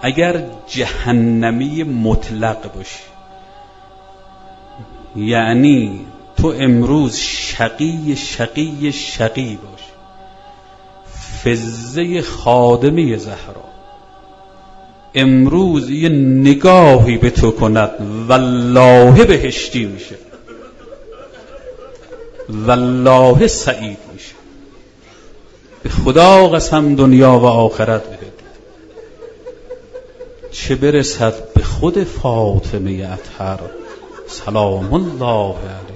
اگر جهنمی مطلق باشی، یعنی تو امروز شقی شقی شقی باشی، فزه خادمه زهرا امروز یه نگاهی به تو کند والله بهشتی میشه، والله سعید میشه. به خدا قسم دنیا و آخرت بده، چه برسد به خود فاطمه اطهر سلام الله علیها.